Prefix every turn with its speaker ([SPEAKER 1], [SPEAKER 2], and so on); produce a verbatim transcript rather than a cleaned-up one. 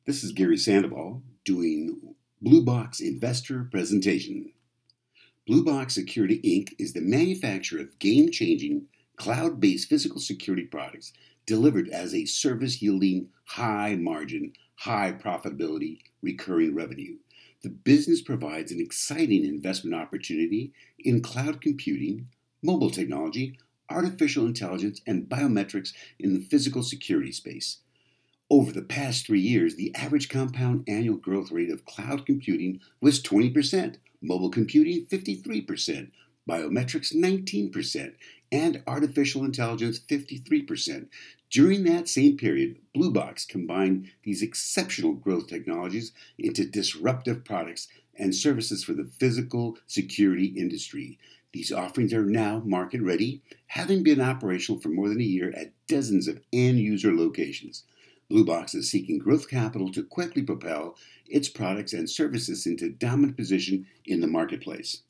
[SPEAKER 1] This is Gary Sandoval doing Blue Box Investor Presentation. Blue Box Security Incorporated is the manufacturer of game-changing, cloud-based physical security products delivered as a service yielding high margin, high profitability, recurring revenue. The business provides an exciting investment opportunity in cloud computing, mobile technology, artificial intelligence, and biometrics in the physical security space. Over the past three years, the average compound annual growth rate of cloud computing was twenty percent, mobile computing fifty-three percent, biometrics nineteen percent, and artificial intelligence fifty-three percent. During that same period, Blue Box combined these exceptional growth technologies into disruptive products and services for the physical security industry. These offerings are now market ready, having been operational for more than a year at dozens of end user locations. Blue Box is seeking growth capital to quickly propel its products and services into dominant position in the marketplace.